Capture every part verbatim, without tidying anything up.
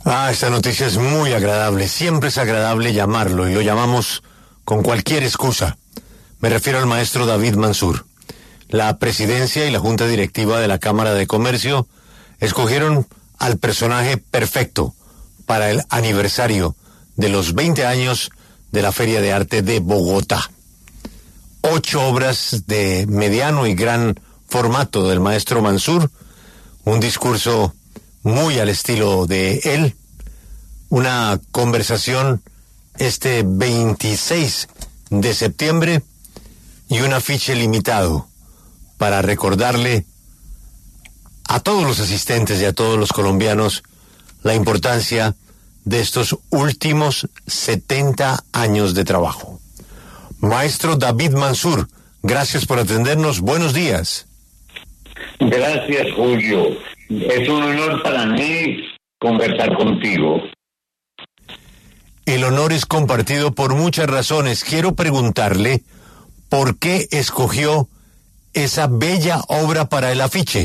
Ah, esta noticia es muy agradable. Siempre es agradable llamarlo y lo llamamos con cualquier excusa. Me refiero al maestro David Mansur. La presidencia y la junta directiva de la Cámara de Comercio escogieron al personaje perfecto para el aniversario de los veinte años de la Feria de Arte de Bogotá. Ocho obras de mediano y gran formato del maestro Mansur, un discurso muy al estilo de él, una conversación este veintiséis de septiembre y un afiche limitado para recordarle a todos los asistentes y a todos los colombianos la importancia de estos últimos setenta años de trabajo. Maestro David Mansur, gracias por atendernos. Buenos días. Gracias, Julio. Es un honor para mí conversar contigo. El honor es compartido por muchas razones. Quiero preguntarle por qué escogió esa bella obra para el afiche.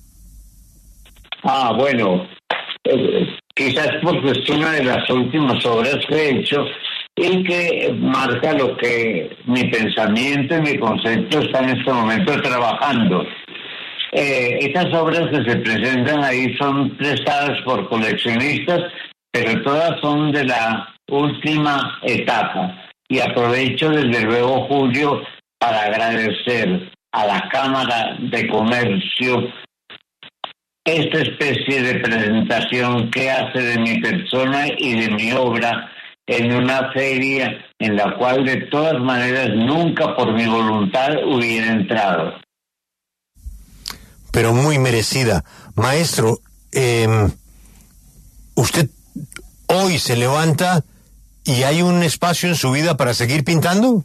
Ah, bueno, eh, quizás porque es una de las últimas obras que he hecho y que marca lo que mi pensamiento y mi concepto está en este momento trabajando. Eh, estas obras que se presentan ahí son prestadas por coleccionistas, pero todas son de la última etapa. Y aprovecho desde luego, Julio, para agradecer a la Cámara de Comercio esta especie de presentación que hace de mi persona y de mi obra en una feria en la cual de todas maneras nunca por mi voluntad hubiera entrado. Pero muy merecida. Maestro, eh, ¿usted hoy se levanta y hay un espacio en su vida para seguir pintando?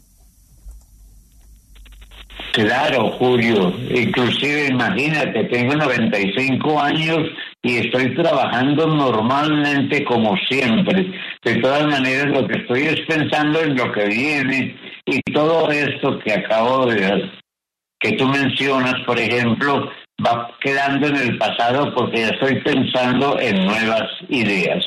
Claro, Julio. Inclusive, imagínate, tengo noventa y cinco años y estoy trabajando normalmente como siempre. De todas maneras, lo que estoy es pensando en lo que viene y todo esto que acabo de... que tú mencionas, por ejemplo, va quedando en el pasado porque ya estoy pensando en nuevas ideas.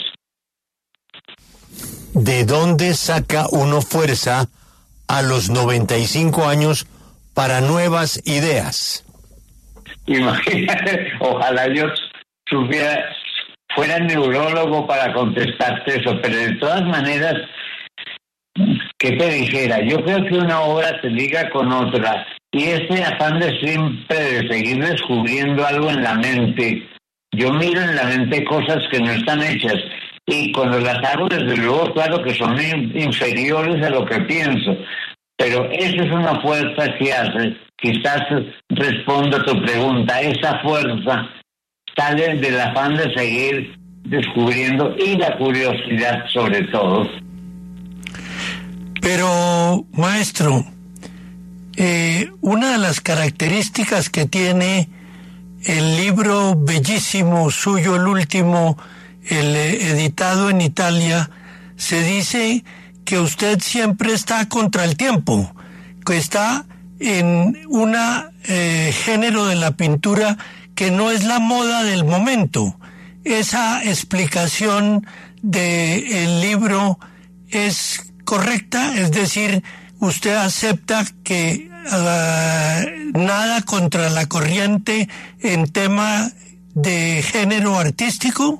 ¿De dónde saca uno fuerza a los noventa y cinco años para nuevas ideas? Imagínate, ojalá yo supiera, fuera neurólogo para contestarte eso, pero de todas maneras, ¿qué te dijera? Yo creo que una obra se liga con otra, y ese afán de siempre de seguir descubriendo algo en la mente, yo miro en la mente cosas que no están hechas, y cuando las hago, desde luego, claro que son inferiores a lo que pienso, pero esa es una fuerza que hace, quizás respondo a tu pregunta, esa fuerza sale del afán de seguir descubriendo y la curiosidad sobre todo. Pero, maestro, eh, una de las características que tiene el libro bellísimo suyo, el último, el eh, editado en Italia, se dice que usted siempre está contra el tiempo, que está en un eh, género de la pintura que no es la moda del momento. Esa explicación del libro es correcta, es decir, usted acepta que uh, nada contra la corriente en tema de género artístico.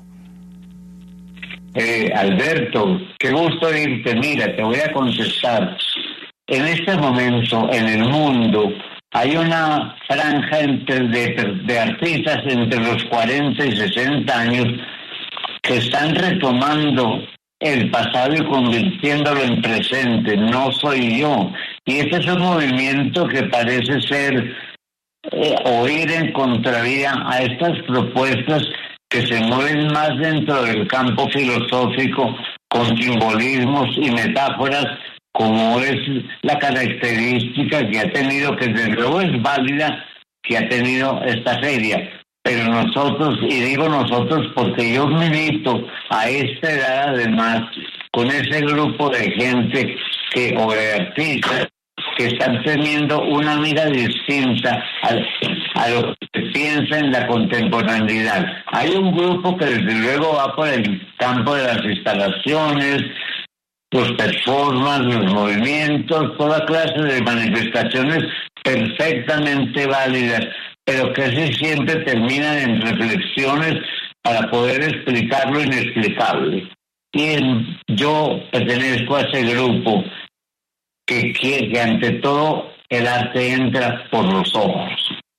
Eh, Alberto, qué gusto oírte. Mira, te voy a contestar. En este momento, en el mundo, hay una franja entre de, de artistas entre los cuarenta y sesenta años que están retomando el pasado y convirtiéndolo en presente. No soy yo. Y este es un movimiento que parece ser eh, o ir en contravía a estas propuestas que se mueven más dentro del campo filosófico con simbolismos y metáforas, como es la característica que ha tenido, que desde luego es válida, que ha tenido esta feria. Pero nosotros, y digo nosotros porque yo milito a esta edad además, con ese grupo de gente que, o de artistas que están teniendo una mira distinta a, a lo que se piensa en la contemporaneidad. Hay un grupo que desde luego va por el campo de las instalaciones, los performances, los movimientos, toda clase de manifestaciones perfectamente válidas, pero casi siempre terminan en reflexiones para poder explicar lo inexplicable. Y en, yo pertenezco a ese grupo que quiere que ante todo el arte entra por los ojos.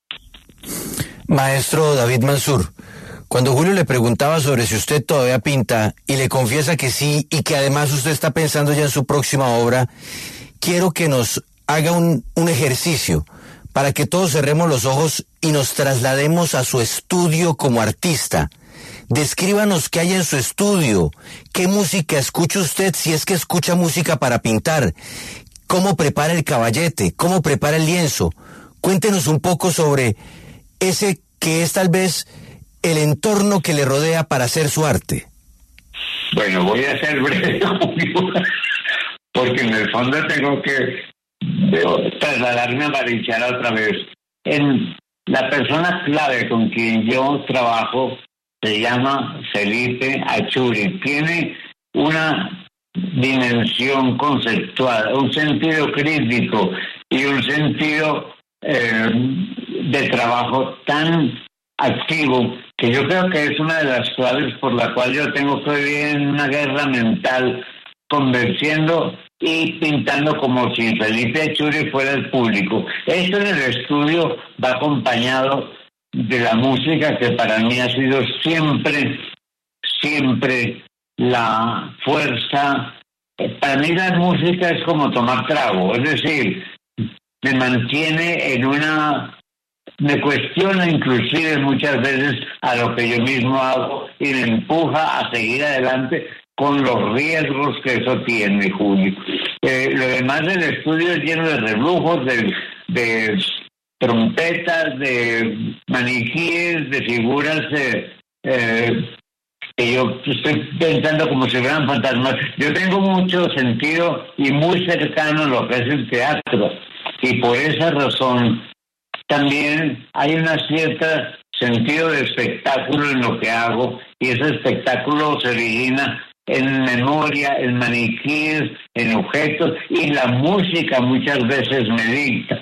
Maestro David Mansur, cuando Julio le preguntaba sobre si usted todavía pinta y le confiesa que sí y que además usted está pensando ya en su próxima obra, quiero que nos haga un, un ejercicio para que todos cerremos los ojos y nos traslademos a su estudio como artista. Descríbanos qué hay en su estudio, qué música escucha usted si es que escucha música para pintar, cómo prepara el caballete, cómo prepara el lienzo. Cuéntenos un poco sobre ese que es tal vez el entorno que le rodea para hacer su arte. Bueno, voy a ser breve, porque en el fondo tengo que trasladarme a Barichara otra vez. En la persona clave con quien yo trabajo se llama Felipe Achuri. Tiene una dimensión conceptual, un sentido crítico y un sentido eh, de trabajo tan activo que yo creo que es una de las claves por la cual yo tengo que vivir en una guerra mental, convenciendo y pintando como si Felipe Achuri fuera el público. Esto en el estudio va acompañado de la música, que para mí ha sido siempre, siempre la fuerza. Para mí la música es como tomar trago, es decir, me mantiene en una... me cuestiona inclusive muchas veces a lo que yo mismo hago y me empuja a seguir adelante con los riesgos que eso tiene, Julio. Eh, lo demás del estudio es lleno de rebujos, de, de trompetas, de maniquíes, de figuras eh, eh, que yo estoy pensando como si fueran fantasmas. Yo tengo mucho sentido y muy cercano a lo que es el teatro, y por esa razón también hay un cierto sentido de espectáculo en lo que hago, y ese espectáculo se origina en memoria, en maniquíes, en objetos, y la música muchas veces me dicta.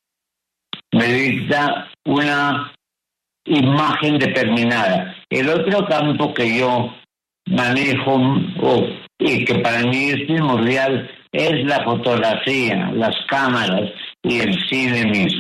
Me dicta una imagen determinada. El otro campo que yo manejo oh, y que para mí es primordial es la fotografía, las cámaras y el cine mismo.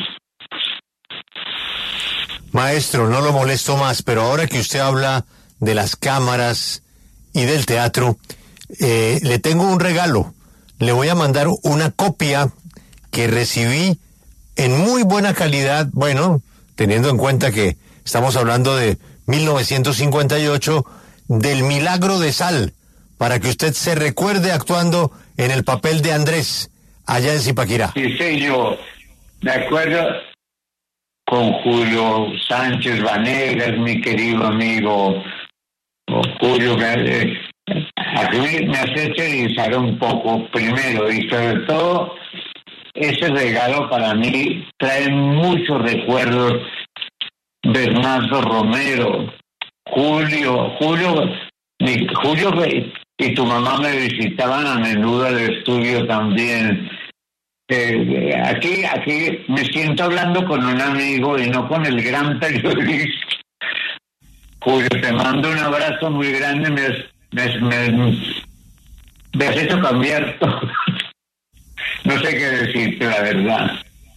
Maestro, no lo molesto más, pero ahora que usted habla de las cámaras y del teatro, eh, le tengo un regalo. Le voy a mandar una copia que recibí en muy buena calidad, bueno, teniendo en cuenta que estamos hablando de mil novecientos cincuenta y ocho, del Milagro de Sal, para que usted se recuerde actuando en el papel de Andrés, allá en Zipaquirá. Sí, sí, yo me acuerdo con Julio Sánchez Vanegas, mi querido amigo Julio, me, aquí me hace erizar un poco primero, y sobre todo ese regalo para mí trae muchos recuerdos. Bernardo Romero, Julio, Julio, mi, Julio y tu mamá me visitaban a menudo al estudio también. Eh, aquí, aquí me siento hablando con un amigo y no con el gran periodista. Julio, te mando un abrazo muy grande, me, me, me, me has hecho cambiar todo. No sé qué decirte, la verdad.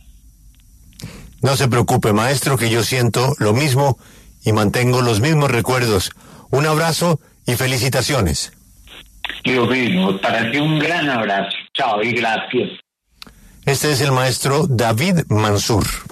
No se preocupe, maestro, que yo siento lo mismo y mantengo los mismos recuerdos. Un abrazo y felicitaciones. Y lo mismo, para ti un gran abrazo. Chao y gracias. Este es el maestro David Mansur.